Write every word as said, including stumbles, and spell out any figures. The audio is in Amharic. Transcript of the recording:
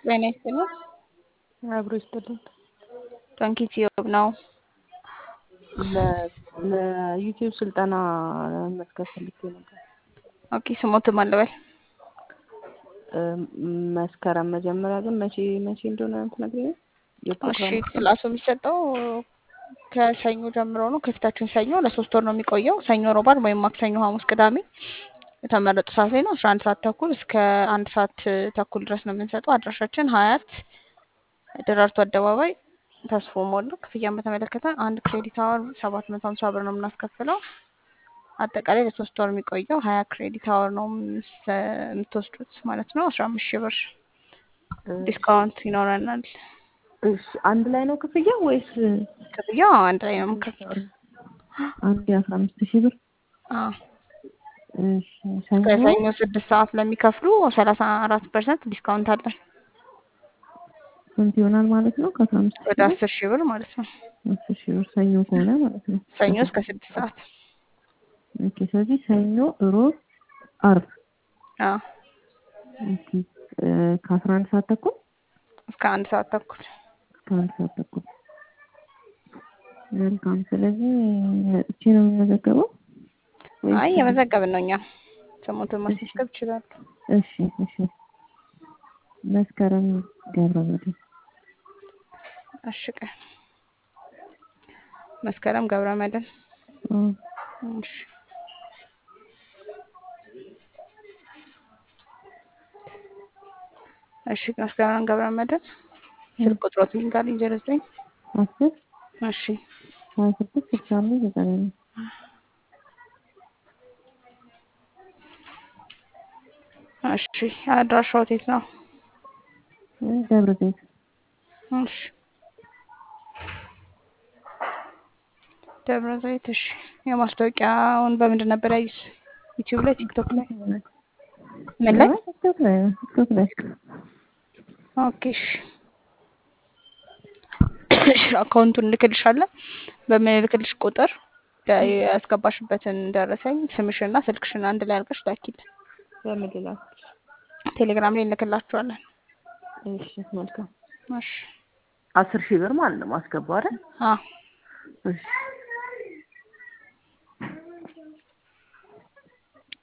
ጤና ይስጥልኝ። አብሮ ይስጥልኝ። ዶንኪ ቲዩብ ነው። ለ ለዩቲዩብ ስልጠና መመዝገብ ፈልጌ ነበር። ኦኬ ስሞትም አለበል እም፣ መስከረም መጀመሪያ ግን መቼ መቼ እንደሆነ ትነግሪኝ? እሺ የፕሮግራሙ ቀን? ክላሱ የሚሰጠው ከሰኞ ጀምሮ ነው። ከፊታችን ሰኞ ለሶስት ወር ነው የሚቆየው። ሰኞ፣ ሮብ፣ ዓርብ ወይም ማክሰኞ፣ ሐሙስ፣ ቅዳሜ የተመረጡ ሰዓት ላይ ነው። አስራ አንድ ሰዓት ተኩል እስከ አንድ ሰዓት ተኩል ድረስ ነው የምንሰጠው። አድራሻችን ሀያት ደራርቱ አደባባይ ተስፎ ሞል ነው። ክፍያን በተመለከተ አንድ ክሬዲት አወር ሰባት መቶ ሀምሳ ብር ነው የምናስከፍለው። አጠቃላይ ለሶስት ወር የሚቆየው ሀያ ክሬዲት አወር ነው የምስ- የምትወስዱት ማለት ነው። አስራ አምስት ሺህ ብር እሺ ዲስካውንት ይኖረናል። እሺ። አንድ ላይ ነው ክፍያ ወይስ ክፍያው አንድ ላይ ነው ስንት የምንከፍለው። አንድ የአስራ አምስት ሺህ ብር? አዎ እሺ። ሰኞ ከሰኞ ስድስት ሰዓት ለሚከፍሉ ሰላሳ አራት ፐርሰንት ዲስካውንት አለን። ስንት ይሆናል ማለት ነው? ከአስራ አምስት ሺህ ወደ ብር አስር ሺህ ብር ማለት ነው። አስር ሺህ ብር ሰኞ ከሆነ ማለት ነው። ሰኞ እስከ ከስድስት ስድስት ሰዓት። ኦኬ። ስለዚህ ሰኞ፣ ሮብ፣ ዓርብ አዎ ኦኬ። እ፣ ከአስራ አንድ ሰዓት ተኩል እስከ አንድ ሰዓት ተኩል። እስከ አንድ ሰዓት ተኩል። መልካም። ስለዚህ መጥቼ ነው የምመዘገበው ወይስ? አይ የመዘገብን ነው እኛ። ስሙትን እሺ ማስመዝገብ ይችላሉ። እሺ እሺ። መስከረም ገብረመድህን። እሺ ቀን መስከረም ገብረ መድህን። አዎ። እሺ እሺ መስከረም ገብረ መድህን ስልክ ቁጥሮት ይንገሩኝ። ዜሮ ዘጠኝ አስር እሺ ሀያ ስድስት ስልሳ አምስት ዘጠና አምስት እሺ አድራሻው የት ነው? ደብረ ዘይት። እሺ ደብረ ዘይት። እሺ የማስታወቂያውን በምንድን ነበር ያዩት? ዩቲዩብ ላይ፣ ቲክቶክ ላይ፣ ምን ላይ? አይ ቲክቶክ ላይ ነው፣ ቲክቶክ ላይ። ኦኬ እሺ እሺ አካውንቱን ልክልሻለሁ። በምልክልሽ ቁጥር ያስገባሽበትን ደረሰኝ ስምሽና ስልክሽን አንድ ላይ አድርገሽ ላኪልን። በምን ልላክ? ቴሌግራም ላይ እንልክላችኋለን። እሺ መልካም። እሺ አስር ሺህ ብር ማለት ነው ማስገባው አይደል? አዎ እሺ